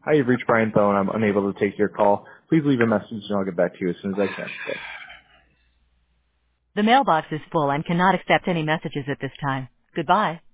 Hi, you've reached Brian Phone. I'm unable to take your call. Please leave a message and I'll get back to you as soon as I can. The mailbox is full and cannot accept any messages at this time. Goodbye.